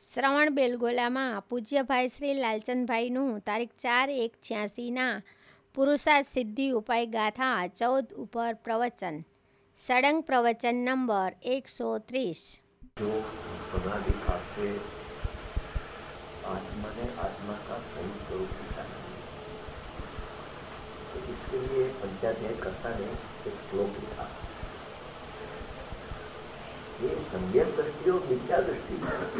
શ્રવણ બેલગોલામાં પૂજ્યભાઈ શ્રી લાલચંદભાઈનું તારીખ 4/1/86ના પુરુષાર્થ સિદ્ધિ ઉપાય ગાથા 14 ઉપર પ્રવચન. સળંગ પ્રવચન નંબર 130. जो अनादिकाल से आत्मा ने आत्मा का सही स्वरूप दिखा है, तो इसके लिए पंचाध्याय कर्ता ने एक श्लोक लिखा. ये सम्यक दृष्टि और मिथ्या दृष्टि,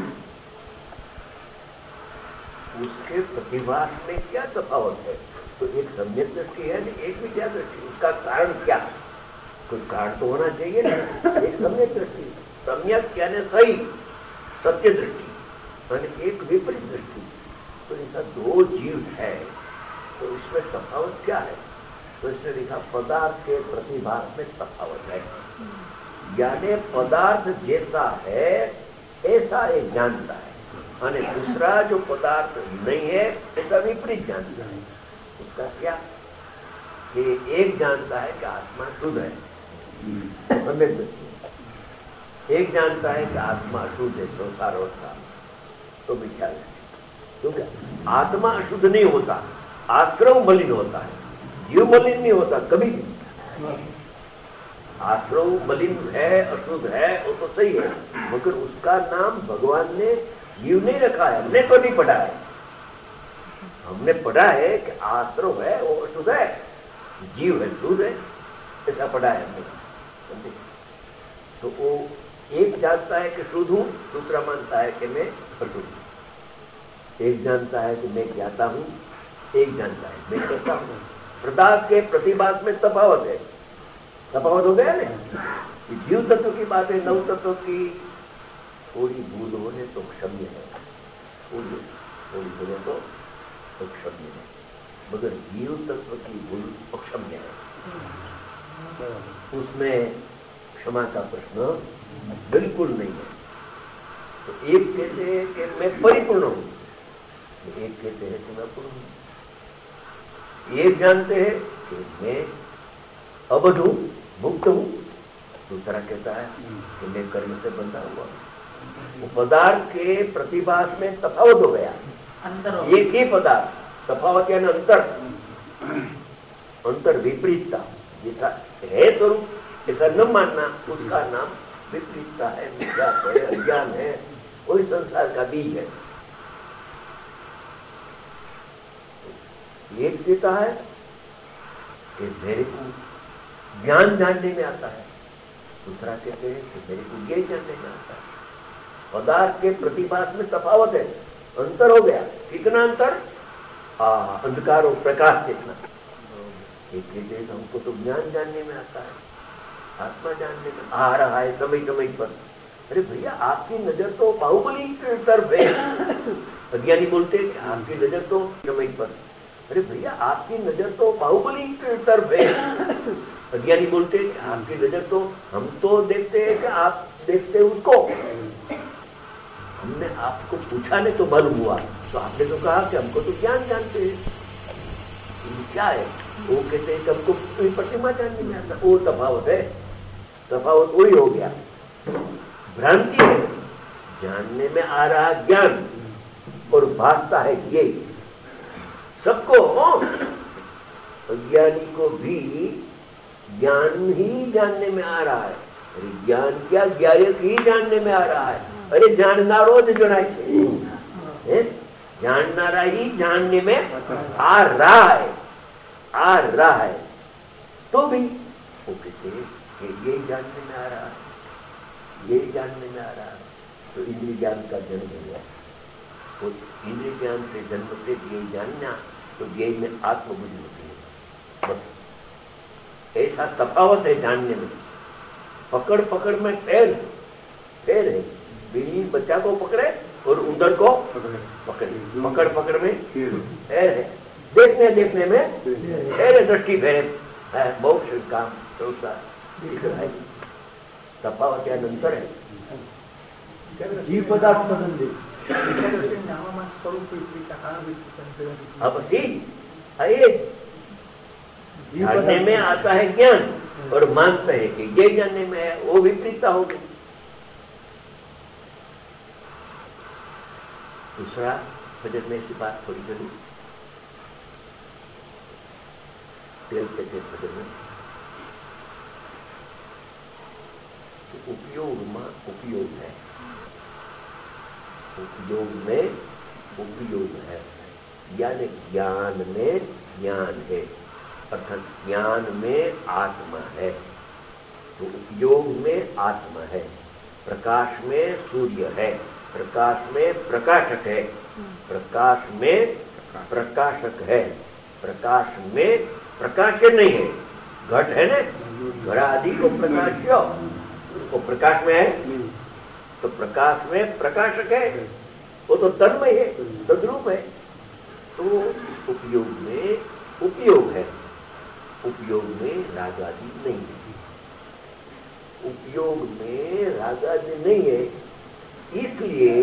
उसके प्रतिभास में क्या तफावत है? तो एक सम्यक दृष्टि है ना, एक मिथ्या दृष्टि. उसका कारण क्या? कोई कारण तो होना चाहिए ना. एक सम्यक दृष्टि, सम्यक यानी सही सत्य दृष्टि, और एक विपरीत दृष्टि. तो ऐसा दो जीव है, तो इसमें तफावत क्या है? तो इसने लिखा पदार्थ के प्रतिभास में तफावत है. यानी पदार्थ जैसा है ऐसा एक जानता है, और दूसरा जो पदार्थ नहीं है ऐसा विपरीत जानता है. उसका क्या? कि एक जानता है कि आत्मा शुद्ध है, सम्यक दृष्टि. एक जानता है कि आत्मा अशुद्ध है, संसार होता, तो मिथ्या है. क्योंकि आत्मा अशुद्ध नहीं होता, आश्रव मलिन होता है, जीव मलिन नहीं होता कभी भी. आश्रव मलिन है, अशुद्ध है, वो तो सही है, मगर उसका नाम भगवान ने जीव नहीं रखा है. हमने तो नहीं पढ़ा है. हमने पढ़ा है कि आश्रव है वो अशुद्ध है, जीव है शुद्ध है, ऐसा पढ़ा है हमने. तो वो एक जानता है कि शुद्ध हूं, दूसरा मानता है कि मैं अशुद्ध हूं. एक जानता है कि मैं ज्ञाता हूं, एक जानता है मैं करता हूं. पदार्थ के प्रतिभास में तफावत है. तफावत हो गया ना. जीव तत्व की बात है, नव तत्व की थोड़ी भूल होने तो क्षम्य है, थोड़ी होने तो क्षम्य है, मगर जीव तत्व की भूल अक्षम्य है. उसमें क्षमा का प्रश्न बिल्कुल नहीं है. तो एक कहते हैं कि मैं परिपूर्ण हूं, एक कहते हैं कि मैं पूर्ण हूं. एक जानते हैं कि मैं अबध हूं, मुक्त हूं, दूसरा कहता है कि मैं कर्म से बंधा हुआ. वो पदार्थ के प्रतिभास में तफावत हो गया. एक ही पदार्थ, तफावत यानी अंतर, अंतर विपरीतता. जैसा है स्वरूप ऐसा न मानना, उसका नाम विपरीतता है, मिथ्या है, अज्ञान है, वही संसार का बीज है. एक कहता है कि मेरे को ज्ञान जानने में आता है, दूसरा कहते हैं कि मेरे को ये जानने में आता है. पदार्थ के प्रतिभास में तफावत है, अंतर हो गया. कितना अंतर? अंधकार और प्रकाश कितना. एक कहते हैं हमको तो ज्ञान जानने में आता है, आत्मा जानने में आ रहा है समय समय पर. अरे भैया आपकी नजर तो बाहुबली की तरफ है. अज्ञानी बोलते हैं कि आपकी नजर तो समय पर. अरे भैया आपकी नजर तो बाहुबली की तरफ है. अज्ञानी बोलते हैं कि आपकी नजर तो, हम तो देखते हैं कि आप देखते हैं उसको. हमने आपको पूछा नहीं तो मालूम हुआ, तो आपने तो कहा कि हमको तो ज्ञान जानते हैं. क्या है? वो कहते हैं कि हमको प्रतिमा जानने में आता. वो तफावत है. तफावत वही हो गया, भ्रांति है. जानने में आ रहा ज्ञान और भासता है ये. सबको, अज्ञानी को भी ज्ञान ही जानने में आ रहा है. अरे ज्ञान क्या, ज्ञायक ही जानने में आ रहा है. अरे जाननारो ज जनाय, जाननारा ही जानने में आ रहा है, आ रहा है. तो भी वो कहते हैं कि ये जानने में आ रहा है, ये जानने में आ रहा है. तो इंद्रिय ज्ञान का जन्म हो गया. तो इंद्रिय ज्ञान से जन्म से ये जानना, तो ये में आत्मबुद्धि होती है. बस ऐसा तफावत है जानने में. पकड़ पकड़ में पैर है. बिल्ली बच्चा को पकड़े और उंदर को पकड़े. पकड़ पकड़ में पैर है. देखने देखने में पैर है, दृष्टि भेद है, बहुत काम दिख रहा है. तफावत या अंतर है. जीव पदार्थ संबंधी अब जानने में आता है ज्ञान और मानते हैं कि ये जानने में है, वो विपरीतता हो गई. दूसरा भजन में ऐसी बात थोड़ी करी, तेल के तेल भजन में उपयोग में उपयोग है, उपयोग में उपयोग है, यानी ज्ञान में ज्ञान है, अर्थात ज्ञान में आत्मा है, तो उपयोग में आत्मा है। प्रकाश में सूर्य है, प्रकाश में प्रकाशक है, प्रकाश में प्रकाशक है, प्रकाश में प्रकाश्य नहीं है। घट है ना, घड़ा आदि को प्रकाश्य, वो प्रकाश में है, तो प्रकाश में प्रकाशक है, वो तो तन्मय है, तद्रूप है। तो उपयोग में उपयोग है, उपयोग में राग आदि नहीं है, उपयोग में राग आदि नहीं है, इसलिए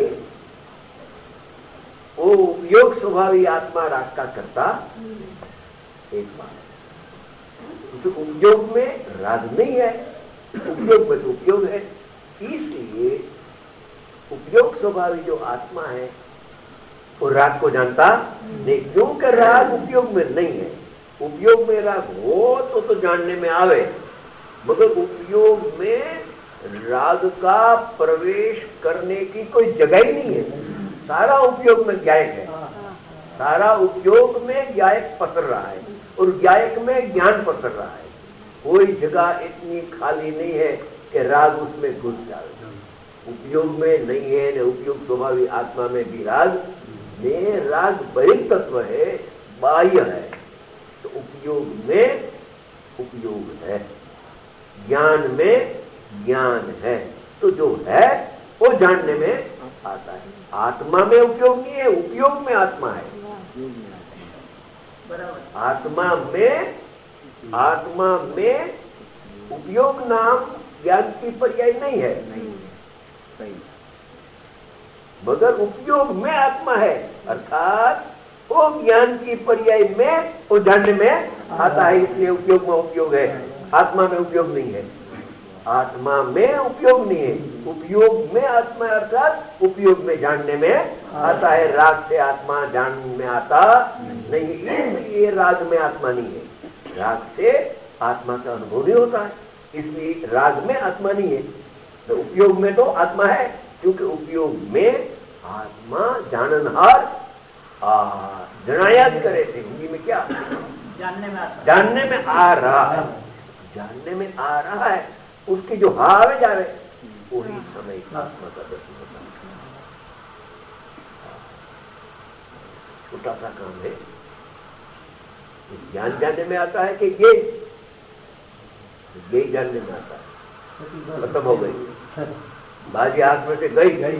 वो उपयोग स्वभावी आत्मा राग का करता एक बात, तो उपयोग में राग नहीं है, उपयोग में तो उपयोग है, इसलिए उपयोग स्वभावी जो आत्मा है वो राग को जानता नहीं, क्योंकि राग उपयोग में नहीं है। उपयोग में राग हो तो जानने में आवे, मगर उपयोग में राग का प्रवेश करने की कोई जगह ही नहीं है। सारा उपयोग में ज्ञायक है, सारा उपयोग में ज्ञायक पसर रहा है और ज्ञायक में ज्ञान पसर रहा है। कोई जगह इतनी खाली नहीं है कि राग उसमें घुस जाए। उपयोग में नहीं है न उपयोग स्वभावी आत्मा में भी राग में, राग बहिर् तत्व है, बाह्य है, तो उपयोग में उपयोग है, ज्ञान में ज्ञान है, तो जो है वो जानने में आता है। आत्मा में उपयोग नहीं है, उपयोग में आत्मा है। आत्मा में उपयोग नाम ज्ञान की पर्याय नहीं है, मगर उपयोग में आत्मा है, अर्थात वो ज्ञान की पर्याय में वो जानने में आता है, इसलिए उपयोग में उपयोग है, आत्मा में उपयोग नहीं है। आत्मा में उपयोग नहीं है, उपयोग में आत्मा, अर्थात उपयोग में जानने में आता है। राग से आत्मा जानने में आता नहीं, इसलिए राग में आत्मा नहीं है। राग से आत्मा का अनुभव नहीं होता है, इसलिए राग में आत्मा नहीं है। तो उपयोग में तो आत्मा है, क्योंकि उपयोग में आत्मा जाननहार जनायात करे थे, हिंदी में क्या जानने में आ रहा है, जानने में आ रहा है, उसकी जो हावे जा रहे वही समय आत्मा का दर्शन होता है। छोटा सा काम है, ज्ञान जानने में आता है कि ये जानने में आता है। खत्म हो गई बाजी, हाथ में से गई।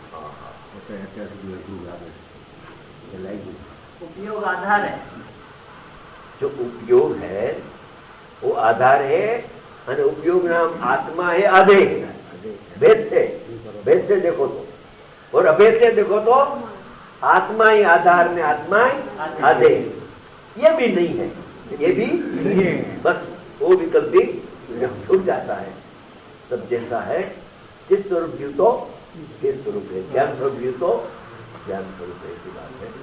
उपयोग आधार है, जो उपयोग है वो आधार है, और उपयोग नाम आत्मा है आधे। भेद से देखो तो, और अभेद से देखो तो आत्मा ही आधार में आत्मा ही आधे, ये भी नहीं है, ये भी नहीं है। बस वो विकल्प भी जब छूट जाता है तब जैसा है जिस स्वरूप जीव तो जिस स्वरूप है, ज्ञान स्वरूप जीव तो ज्ञान स्वरूप है, ऐसी बात है।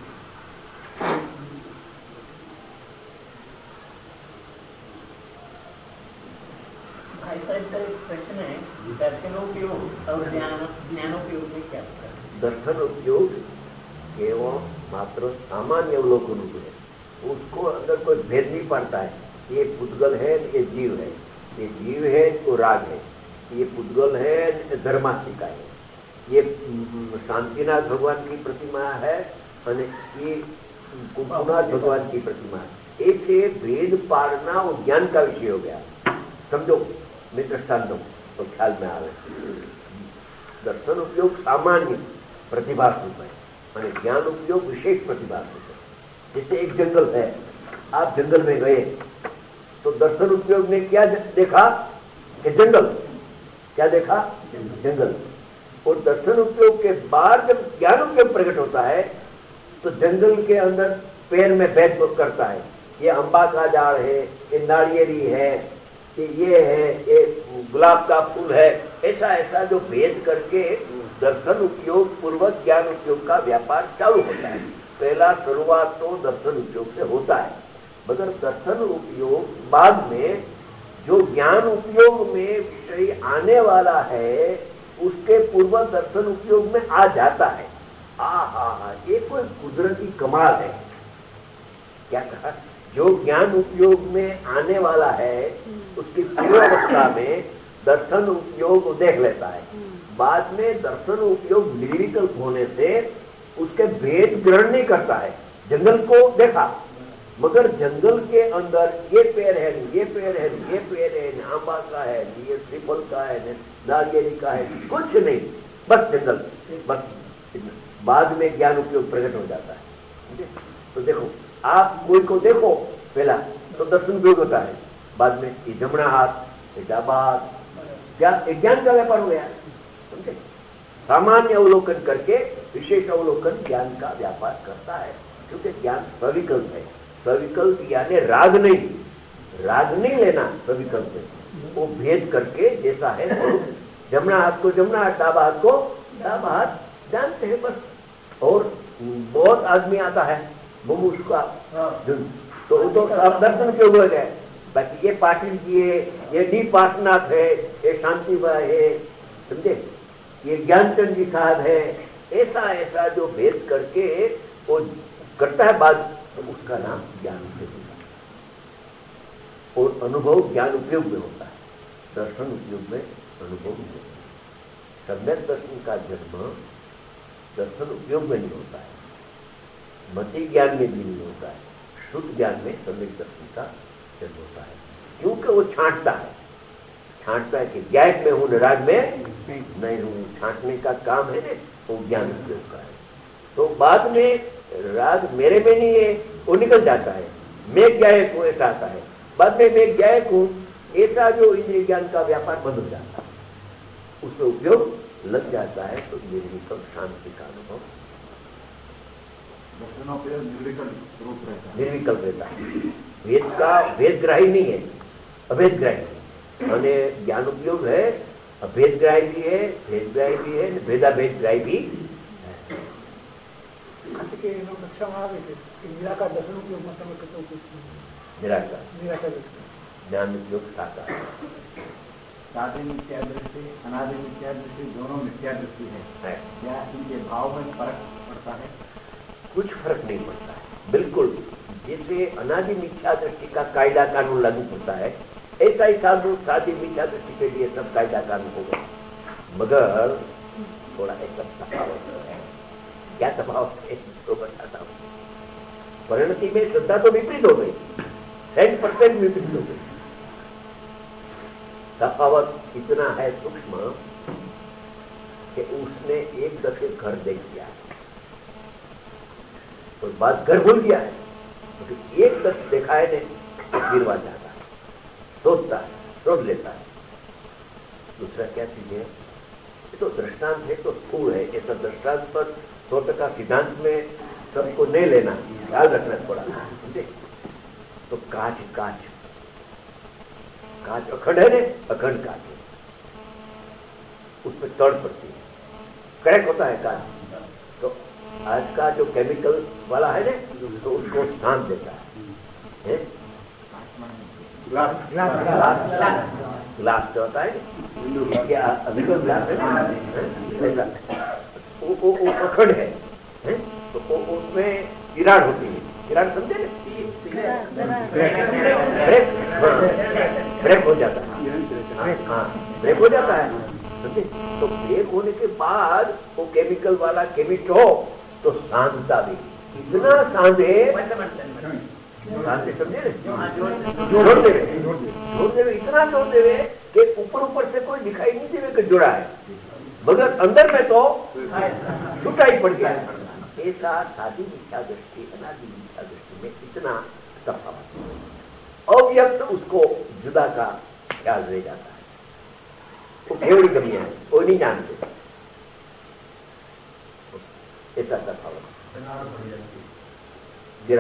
भाई साहब का एक प्रश्न है, दर्शनोपयोग और ज्ञानोपयोग में क्या है? दर्शन उपयोग केवल मात्र सामान्य अवलोकन है, उसको अंदर कोई भेद नहीं पड़ता है। ये पुद्गल है, ये जीव है, ये जीव है तो राग है, ये पुद्गल है धर्मास्तिका है, ये शांतिनाथ भगवान की प्रतिमा है, और ये कुंभनाथ भगवान की प्रतिमा है। ऐसे भेद पाड़ना वो ज्ञान का विषय हो गया। समझो, मैं दृष्टांत दूं तो ख्याल में आ रहा। दर्शन उपयोग सामान्य प्रतिभा रूप है, माने ज्ञान उपयोग विशेष प्रतिभा रूप है। जैसे एक जंगल है, आप जंगल में गए तो दर्शन उपयोग ने क्या देखा कि जंगल, क्या देखा? जंगल। और दर्शन उपयोग के बाद जब ज्ञान उपयोग प्रकट होता है तो जंगल के अंदर पैर में भेद करता है, ये अम्बा का झाड़ है, ये नारियरी है, ये है, ये गुलाब का फूल है, ऐसा ऐसा जो भेद करके दर्शन उपयोग पूर्वक ज्ञान उपयोग का व्यापार चालू होता है। पहला शुरुआत तो दर्शन उपयोग से होता है, मगर दर्शन उपयोग बाद में जो ज्ञान उपयोग में विषय आने वाला है उसके पूर्व दर्शन उपयोग में आ जाता है। हा, ये कोई कुदरती कमाल है। क्या कहा? जो ज्ञान उपयोग में आने वाला है उसकी पूर्वावस्था में दर्शन उपयोग देख लेता है, बाद में दर्शन उपयोग निर्विकल्प होने से उसके भेद ग्रहण नहीं करता है। जंगल को देखा, मगर जंगल के अंदर ये पेड़ है, ये पेड़ है, ये पेड़ है, आंबा का है, ये श्रीफल का है, नारियल का है, कुछ नहीं, बस जंगल, बस। बाद में ज्ञान उपयोग प्रकट हो जाता है। तो देखो, आप कोई को देखो पहला तो दर्शन उपयोग होता है, बाद में ये जमना हाथ, ये डाबा हाथ, ज्ञान का व्यापार हो गया। समझे? सामान्य अवलोकन करके विशेष अवलोकन ज्ञान का व्यापार करता है, क्योंकि ज्ञान सविकल्प है। सविकल्प यानी राग नहीं लेना, सविकल्प है वो भेद करके जैसा है तो जमना हाथ को जमना हाथ, डाबा हाथ को डाबा हाथ जानते हैं बस। और बहुत आदमी आता है मुमुष का, तो वो तो अब दर्शन क्यों हो गए। बाकी ये पाटिल जी है, ये डी पार्टनाथ है, ये शांति भाई है, समझे, ये ज्ञानचंद जी साहब है, ऐसा जो भेद करके वो करता है बाद, तो उसका नाम ज्ञान उपयोग होता है। और अनुभव ज्ञान उपयोग में होता है, दर्शन उपयोग में अनुभव नहीं होता। सम्यक दर्शन का जन्म दर्शन उपयोग में नहीं होता है, मति ज्ञान में भी नहीं होता है, शुद्ध ज्ञान में सम्यक दर्शन का जन्म होता है। क्योंकि वो छांटता है कि ज्ञान में हूं, राग में नहीं हूं। छांटने का काम है ना, वो ज्ञान उपयोग का है। तो बाद में राग मेरे में नहीं है, वो निकल जाता है, मैं ज्ञायक हूं ऐसा आता है। बाद में मैं ज्ञायक हूं ऐसा जो इंद्रिय ज्ञान का व्यापार बंद हो जाता है, उसमें उपयोग लग जाता है, तो निर्विकल्प शांति का अनुभव निर्विकल्प रहता है। वेद का वेदग्राही नहीं है, अभेदग्राही। मैंने ज्ञान उपयोग है, अभेदग्राही भी है, भेदग्राही भी है, भेदाभेदग्राही भी है। निराकार दर्शन उपयोग निराकार ज्ञान उपयोग साकार साधे मिथ्या दृष्टि, अनादि मिथ्या दृष्टि, दोनों मिथ्या दृष्टि है। क्या इनके भाव में फर्क पड़ता है? कुछ फर्क नहीं पड़ता है, बिल्कुल। जैसे अनादि मिथ्या दृष्टि का कायदा कानून लागू होता है, ऐसा ही साधी मिथ्या दृष्टि के लिए सब कायदा कानून होगा, मगर थोड़ा ऐसा तफावत है। क्या तफावत है तो बताता हूँ। परिणति में श्रद्धा तो विपरीत हो गई, 100% विपरीत हो गई। तफावत इतना है सूक्ष्म कि उसने एक दफे घर देख लिया तो बात घर भूल गया है, तो एक दफे देखा है ने तो गिरवा जाता है, सोचता है, सोच लेता है। दूसरा क्या चीज है, ये तो दृष्टांत है तो स्थूल है, ऐसा दृष्टांत पर 100% सिद्धांत में सबको नहीं लेना, ख्याल रखना पड़ा। तो कांच अखंड है ने, अखंड कांच है, उसमें तड़ पड़ती है, क्रैक होता है कांच। तो आज का जो केमिकल वाला है ना, तो उसको स्थान देता है, ग्लास जो होता है क्या अभिकल ग्लास है ना, वो अखंड है, तो उसमें किराड़ होती है, किराड़ समझे ना, ब्रेक हो जाता है। हाँ, ब्रेक हो जाता है, समझे। तो ब्रेक होने के बाद वो केमिकल वाला केमिस्ट हो तो शांतता भी इतना शांत है, समझे ना, जोड़ देवे इतना जोड़ देवे कि ऊपर से कोई दिखाई नहीं देवे कि जुड़ा है, मगर अंदर में तो छूटा ही पड़ गया। ऐसा साधी मिथ्या दृष्टि, अनादि मिथ्या दृष्टि में इतना तफावत, अव्यक्त उसको जुदा का ख्याल रह जाता है, वो केवल कमियां है, वो नहीं जानते। ऐसा तफावत गिरा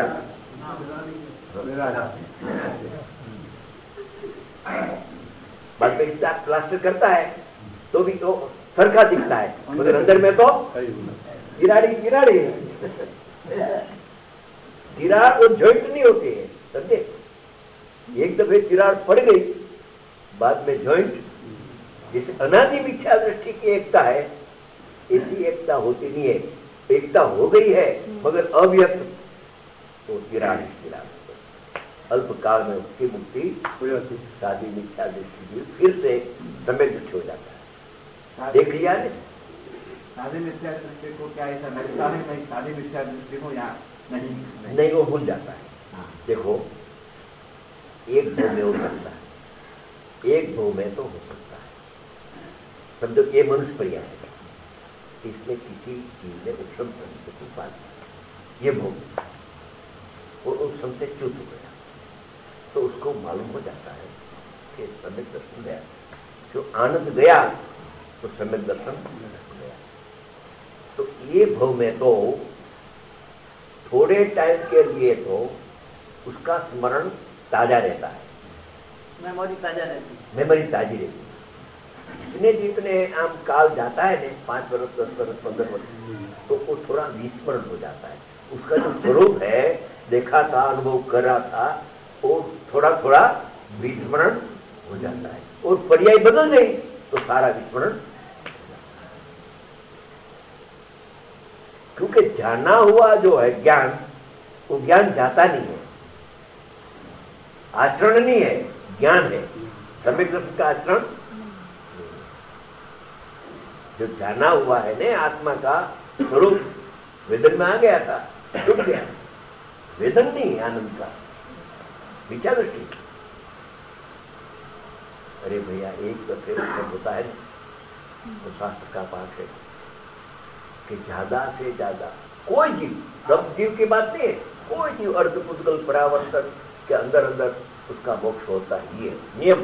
बाद में इसका प्लास्टर करता है तो भी तो सरखा दिखता है, मगर अंदर में तो किराड़ी किराड़ी है। किराड़ और जॉइंट नहीं होती है, समझे? एक दफे किराड़ पड़ गई, बाद में जॉइंट, जैसे अनादि मिथ्या दृष्टि की एकता है, ऐसी एकता होती नहीं है। एकता हो गई है मगर अव्यक्त, तो किराड़ किराड़ अल्प काल में उसकी मुक्ति हो जाती, शादी मिथ्या दृष्टि फिर से समय दृष्टि हो जाता है। देख लिया ने शादी मिथ्या दृष्टि को क्या ऐसा लगता है कि शादी मिथ्या दृष्टि को या नहीं वो भूल जाता है। हाँ। देखो एक भव में हो सकता है, एक भव में तो हो सकता है। समझो ये मनुष्य पर्याय है, इसमें किसी चीज में उपशम की बात, ये भव और उपशम से च्युत हो गया तो उसको मालूम हो जाता है कि सम्यक दर्शन गया, जो आनंद गया तो सम्यक दर्शन गया। तो ये भव में तो थोड़े टाइम के लिए तो उसका स्मरण ताजा रहता है, मेमोरी ताजा रहती है, मेमोरी ताजी रहती है। जितने जितने आम काल जाता है ना, 5 वर्ष 10 वर्ष 15 वर्ष, तो वो थोड़ा विस्मरण हो जाता है। उसका जो स्वरूप है, देखा था, अनुभव कर रहा था, वो थोड़ा थोड़ा विस्मरण हो जाता है। और पर्याय बदल गई तो सारा विस्मरण, क्योंकि जाना हुआ जो है ज्ञान, वो ज्ञान जाता नहीं है, आचरण नहीं है, ज्ञान है। सम्यक दर्शन का आचरण, जो जाना हुआ है ने आत्मा का स्वरूप वेदन में आ गया था, छूट गया। वेदन नहीं, आनंद का मिथ्या दृष्टि। अरे भैया एक दफे उत्तर होता है तो शास्त्र का पाठ है कि ज्यादा से ज्यादा कोई जीव, सब जीव की बात नहीं है, कोई जीव अर्धपुद्गल परावर्तन के अंदर अंदर उसका मोक्ष होता ही है, नियम।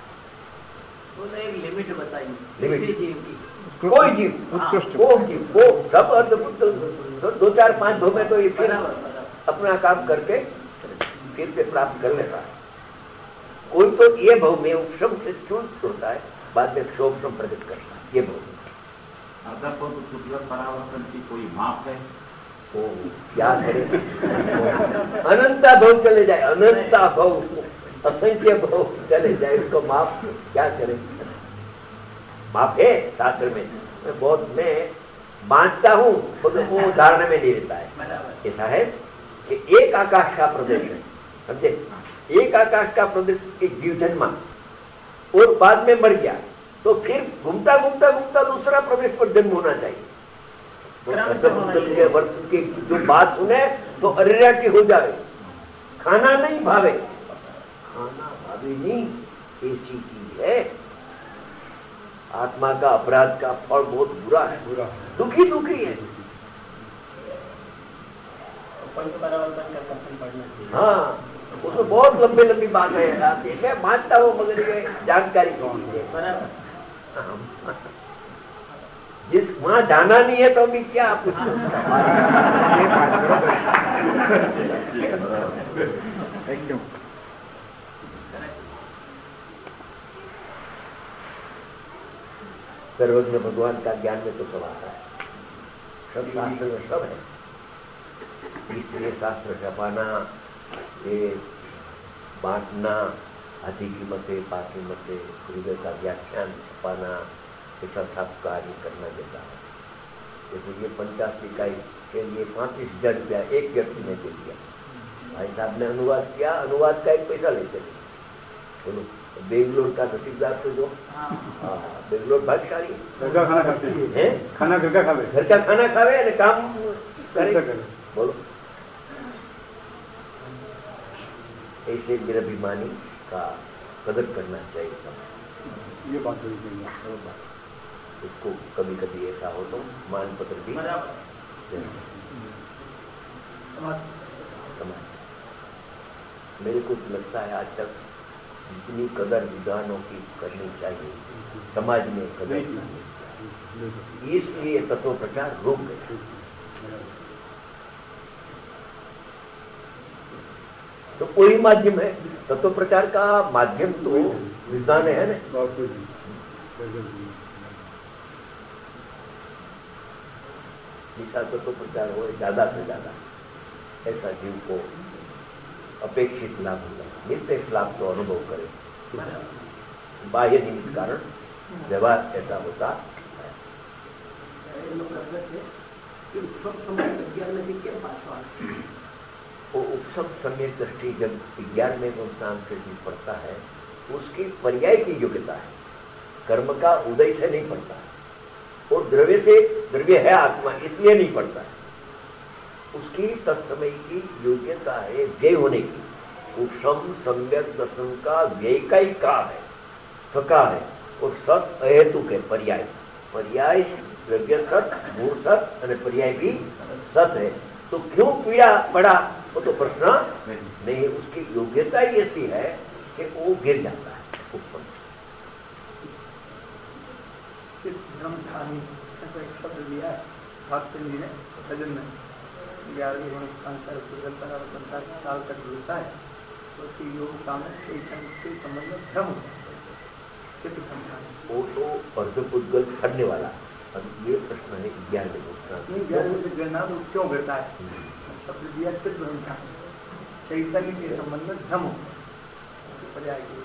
एक लिमिट बताइए, लिमिट जीव की कोई जीव, वो जीव, वो सब अर्धपुद्गल 2 4 5 भव में तो ये फिर अपना काम करके फिर से प्राप्त कर लेता है। कोई तो ये भव में उपशम से च्युत होता है, बाद में क्षोभम प्रकट करता है, ये भव। परावर्तन की कोई माप है? वो क्या करे, अनंता भव चले जाए, अनंता भव, असंख्य भव चले जाए, उसको माप क्या करे? माप है शास्त्र में, मैं बहुत मैं बांटता हूँ, मगर वो धारणा में नहीं रहता है। ऐसा है कि एक आकाश का प्रदेश है, समझे? एक आकाश का प्रदेश एक जीव जन्मा और बाद में मर गया, तो फिर घूमता घूमता घूमता दूसरा प्रदेश पर जन्म होना चाहिए। के वर्ष की जो बात सुने तो अरिया की हो जाए, खाना नहीं भावे, खाना भावे नहीं, ऐसी चीज है। आत्मा का अपराध का फल बहुत बुरा है, बुरा दुखी दुखी है। हाँ, उसमें बहुत लंबी लंबी बात है, मैं मानता हूँ, मगर ये जानकारी कौन है? जिस वहां जाना नहीं है तो अभी क्या कुछ एकदम। सर्वज्ञ भगवान का ज्ञान में तो सब आता है, सब शास्त्र में सब है। इसलिए शास्त्र छपाना, ये बांटना, हाथी की मते, पाकी मते, हृदय का व्याख्यान छपाना, ऐसा सब कार्य करना देता है। जैसे ये 50 इकाई के लिए 35,000 रुपया एक व्यक्ति ने दे दिया, भाई साहब ने अनुवाद किया, अनुवाद का एक पैसा लेते थे। बोलो बेंगलोर का नसीबदार तो जो, बेंगलोर भाग्यशाली घर का खाना खाते हैं, खाना घर का खावे, घर का खाना खावे और काम करे। बोलो ऐसे निरभिमानी का कदर करना चाहिए। ये बात है, उसको कभी कभी ऐसा हो तो मान पत्र भी मेरे को लगता है आज तक जितनी कदर विद्वानों की करनी चाहिए समाज में कदर, इसलिए तत्व प्रचार रुक गए। तो कोई माध्यम है, तत्व प्रचार का माध्यम तो विद्वान है ना। दिशा तो प्रचार हो ज्यादा से ज्यादा, ऐसा जीव को अपेक्षित लाभ होगा, निरपेक्ष लाभ तो अनुभव करे, बाह्य निमित्त कारण व्यवहार ऐसा होता है। वो उपसम समय दृष्टि जब विज्ञान में संस्थान से भी पड़ता है, उसकी पर्याय की योग्यता है, कर्म का उदय से नहीं पड़ता है, और द्रव्य से, द्रव्य है आत्मा इसलिए नहीं पड़ता है, उसकी तत्समय की योग्यता है व्यय होने की। उपसम सम्यक दर्शन का व्यय का ही का है, सका है, और सत अहेतुक है, पर्याय, पर्याय द्रव्य सत, मूल सत और पर्याय भी सत है। तो क्यों पीड़ा पड़ा वो तो प्रश्न नहीं, उसकी योग्यता ही ऐसी है कि वो गिर जाता है ऊपर। ब्रह्मधारी ऐसा एक शब्द दिया है भक्त जी ने भजन में, 11 संसार काल तक जुड़ता है तो उसकी योग सामने से संबंध में भ्रम होता है। वो तो अर्धपुद्गल छड़ने वाला, अब ये प्रश्न है 11 में गिरना तो क्यों गिरता है, शब्द दिया सिद्ध ब्रह्मचारी चैतन्य के संबंध में भ्रम होता है, पर्याय के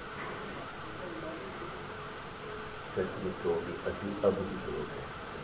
तो अति अभूत लोग है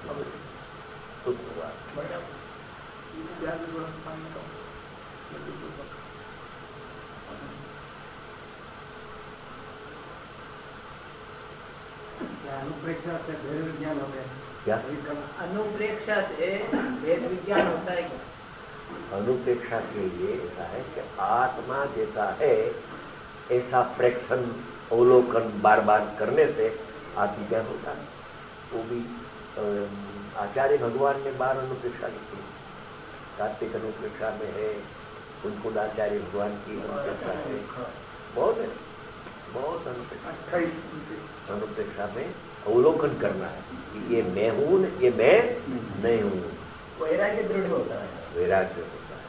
अनुप्रेक्षा से भेद विज्ञान हो गया। क्या अनुप्रेक्षा से भेद विज्ञान होता है क्या? अनुप्रेक्षा के लिए ऐसा है कि आत्मा जैसा है ऐसा प्रेक्षण अवलोकन बार बार करने से आत्मज्ञान होता है। वो भी आचार्य भगवान ने 12 अनुप्रेक्षा लिखी, कार्तिक अनुप्रेक्षा में है, उनको आचार्य भगवान की अनुप्रेक्षा है, बहुत है, बहुत अनुप्रेक्षा में अवलोकन करना है कि ये मैं हूं, ये मैं नहीं हूं। वैराग्य दृढ़ होता है, वैराग्य होता है।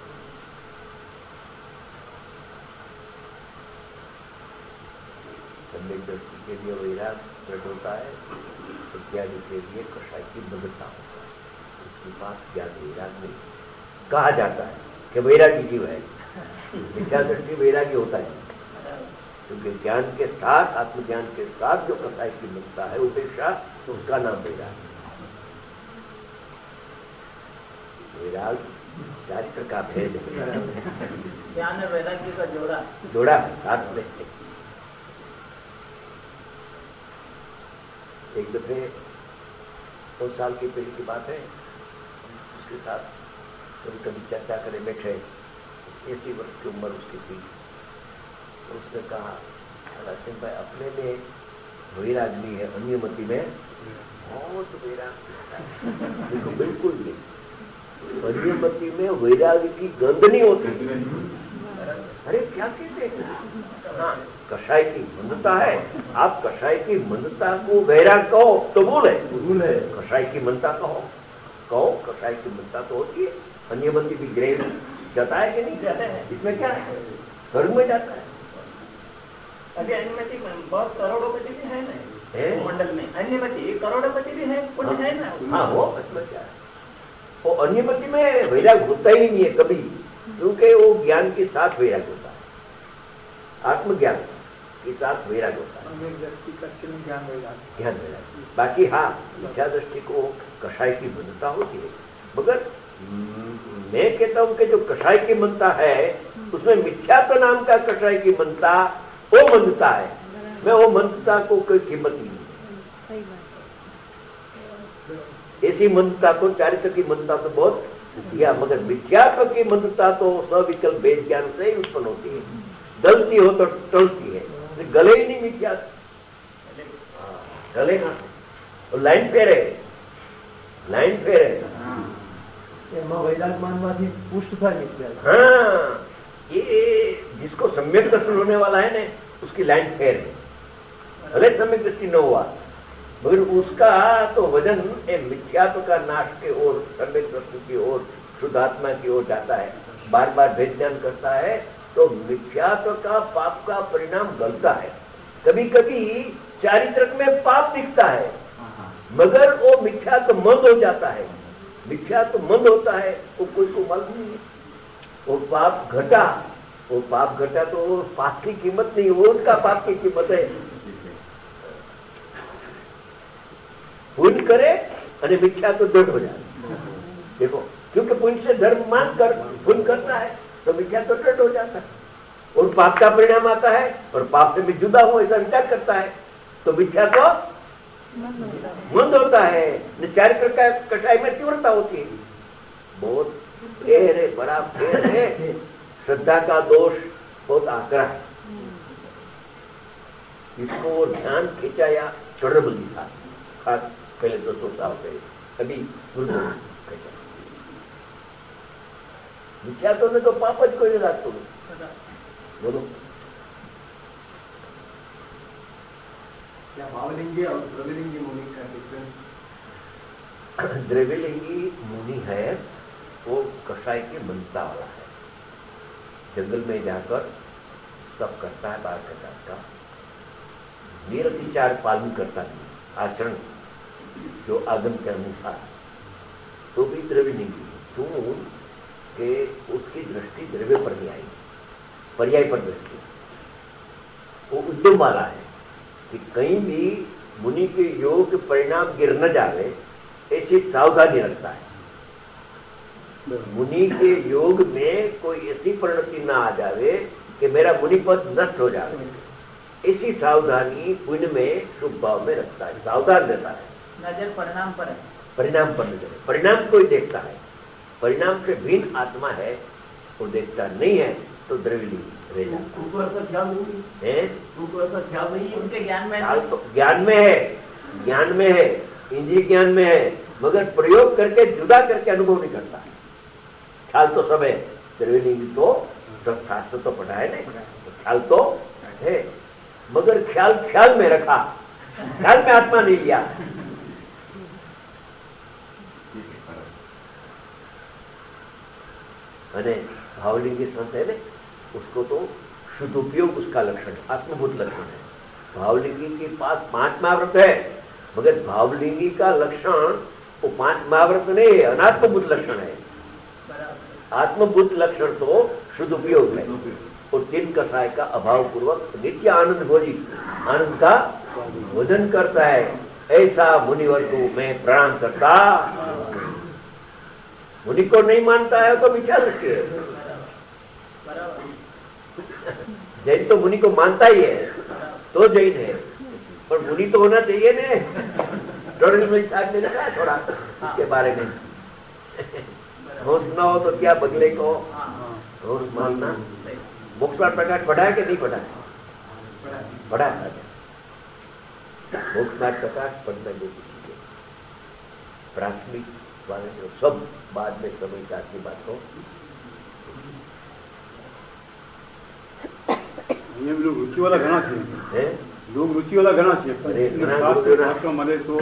सम्यक दृष्टि के लिए वैराग्य दृढ़ होता है, इत्यादि के लिए कषाय की बद्धता होता है। उसके पास ज्ञान वैराग्य नहीं कहा जाता है कि वैरागी जीव है, मिथ्या दृष्टि वैराग्य होता है, क्योंकि ज्ञान के साथ, आत्मज्ञान के साथ जो कषाय की बद्धता है उपेक्षा, तो उसका नाम वैराग्य। वैराग चारित्र का भेद है, ज्ञान और वैराग्य का जोड़ा है साथ में। एक दफे 2 साल की पहले की बात है, उसके साथ कभी कभी चर्चा करे बैठे, 80 वर्ष की उम्र उसकी थी, तो उसने कहा सिंह भाई अपने में वैराग नहीं है, अन्यमति में बहुत वैराग। देखो बिल्कुल नहीं, अन्यमति में वैराग की गंध नहीं होती। अरे क्या कहते हैं, हाँ कषाय की मंदता है, आप कषाय की मंदता को वैराग कहो तो भूल है, कषाय की मंदता कहो, कषाय की मंदता तो होती है। अन्यमति भी ग्रेव जाता है कि नहीं जाता है, इसमें क्या है, स्वर्ग में जाता है। अभी अन्यमति बहुत करोड़ोंपति भी है ना मंडल में, अन्यमति करोड़ोंपति भी है, कुछ है ना। हाँ वो इसमें क्या है, वो अन्यमति में वैराग होता ही नहीं है कभी, क्योंकि वो ज्ञान के साथ वैराग होता है, आत्मज्ञान के साथ वैराग होता है, ज्ञान वैराग। बाकी हाँ मिथ्या दृष्टि को कषाय की बंधता होती है, मगर मैं कहता हूं कि जो कषाय की मनता है उसमें मिथ्यात्व नाम का कषाय की मनता वो मनता है, मैं वो मनता को कोई कीमत नहीं। ऐसी मनता को, चारित्र की मनता तो बहुत दिया, मगर मिथ्यात्व की मनता तो सविकल्प वेद ज्ञान से ही उत्पन्न होती है, गलती हो तो टलती है, गले ही नहीं मिथ्यात्व, गले ना तो लाइन फेरे, लाइन फेरे। हाँ ये जिसको सम्यक दर्शन होने वाला है ना, उसकी लाइन फेर है, भले सम्यक दृष्टि न हुआ, मगर उसका तो वजन मिथ्यात्व का नाश के ओर, सम्यक दृष्टि की ओर, शुद्ध आत्मा की ओर जाता है, बार बार भेद ज्ञान करता है, तो मिथ्यात्व का पाप का परिणाम गलता है। कभी कभी चारित्रक में पाप दिखता है, मगर वो मिथ्यात्व मंद हो जाता है, मिथ्या तो मंद होता है, वो कोई को मालूम नहीं है। वो पाप घटा, वो पाप घटा तो वो पाप की कीमत नहीं, वो उसका पाप की कीमत है। पुण्य करे और मिथ्या तो दृढ़ हो जाए। देखो, क्योंकि पुण्य से धर्म मान कर पुण्य करता है तो मिथ्या तो दृढ़ हो जाता है और पाप का परिणाम आता है, और पाप से मैं जुदा हूं ऐसा विचार करता है तो मिथ्या तो मंद होता है। चारित्र का कटाई में तीव्रता होती है। बहुत फेर है, बड़ा फेर है। श्रद्धा का दोष बहुत आकरा है। इसको ध्यान खिंचाया चढ़बली था, खास पहले 200 साल पहले, अभी मिथ्या तो ने तो पाप ज कोई राखतो बोलो। क्या भावलिंगी और द्रव्यलिंगी मुनि का डिफरेंस? द्रव्यलिंगी मुनि है वो कषाय की मनता वाला है, जंगल में जाकर सब करता है, 12 प्रकार का निरतिचार पालन करता है, आचरण जो आगम के अनुसार, तो भी द्रव्यलिंगी। क्यों कि उसकी दृष्टि द्रव्य पर नहीं आई, पर्याय पर दृष्टि। वो उद्यम वाला है कि कहीं भी मुनि के योग परिणाम गिर न जावे, ऐसी सावधानी रखता है। मुनि के योग में कोई ऐसी परिणति ना आ जावे कि मेरा मुनि पद नष्ट हो जाए, ऐसी सावधानी पुण्य में शुभ भाव में रखता है, सावधान रहता है। नजर परिणाम पर है, परिणाम पर नजर, परिणाम कोई देखता है, परिणाम से भिन्न आत्मा है वो देखता नहीं है तो द्रव्यलिंगी रह जाता उनको ऐसा ख्याल नहीं है। उनको ऐसा ख्याल नहीं है, उनके ज्ञान में ख्याल तो ज्ञान में है, ज्ञान में है, इंद्रिय ज्ञान में है, मगर प्रयोग करके जुदा करके अनुभव नहीं करता है। ख्याल तो सब है, द्रव्यलिंगी तो सब शास्त्र तो पढ़ा है ना, ख्याल तो है, मगर ख्याल ख्याल में रखा, ख्याल में आत्मा नहीं लिया। अने भावलिंगी संत है ना, उसको तो शुद्ध उपयोग उसका लक्षण, आत्मभूत लक्षण है। भावलिंगी के पास 5 महाव्रत है, मगर भावलिंगी का लक्षण वो 5 महाव्रत नहीं है, अनात्मभूत लक्षण है। आत्मभूत लक्षण तो शुद्ध उपयोग है और 3 कषाय का अभाव पूर्वक नित्य आनंद भोजी, आनंद का भोजन करता है। ऐसा मुनिवर को मैं प्रणाम करता। मुनि को नहीं मानता है तो मिथ्या दृष्टि है। जैन तो मुनि को मानता ही है तो जैन है, पर मुनि तो होना चाहिए ना। थोड़ा इसके बारे में होश न हो तो क्या बदले को होश मानना। मोक्ष का प्रकाश बढ़ा है कि नहीं बढ़ा है? बढ़ा है। मोक्ष का प्रकाश बढ़ना जो प्राथमिक वाले जो सब बाद में समझदार की बात हो। ये लोग रुचि वाला घना है, लोग रुचि वाला घना चाहिए। मरे तो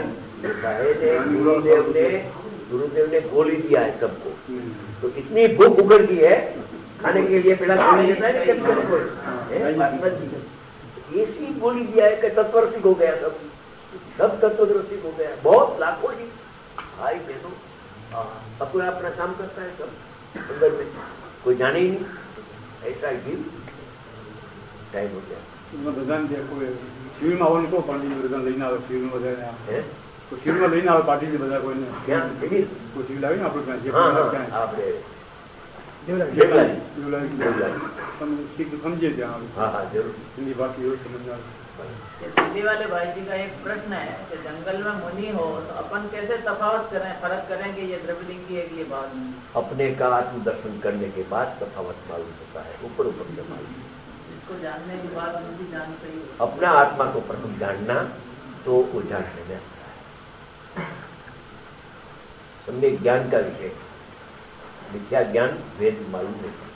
गुरुदेव ने गोली दिया है सबको, तो इतनी भूख उगड़ गई है खाने के लिए, पहला गोली देता है ऐसी गोली दिया है कि तत्वरसिक हो गया, सब तत्वरसिक हो गया। बहुत लाखों जी भाई बहनों अपना अपना काम करता है, सब अंदर में कोई जाने ही नहीं, ऐसा ही टाइम हो गया। भजन शिविर में आवવાનું તો પાર્ટી ભજન લઈને આવે, શિવિર માં બધાને તો શિવિર માં લઈને આવે પાર્ટી થી બધા કોઈને ક્યાં શિવિર કોઈ શિવિર લાવી ને આપણે ત્યાં જે આપણે તમે સમજે ત્યાં हाँ हाँ जरूर हिंदी बाकी हो समझना। सिद्धि वाले भाई जी का एक प्रश्न है कि जंगल में मुनि हो तो अपन कैसे तफावत करें, फर्क करें कि ये द्रव्यलिंगी है कि ये बाद में? अपने का आत्मदर्शन करने के बाद तफावत मालूम होता है, ऊपर ऊपर से मालूम। इसको जानने के बाद उनकी जानकारी अपना आत्मा को प्रथम जानना तो वो जानने में आता है। सम्यक ज्ञान का विषय, मिथ्या ज्ञान वेद मालूम नहीं।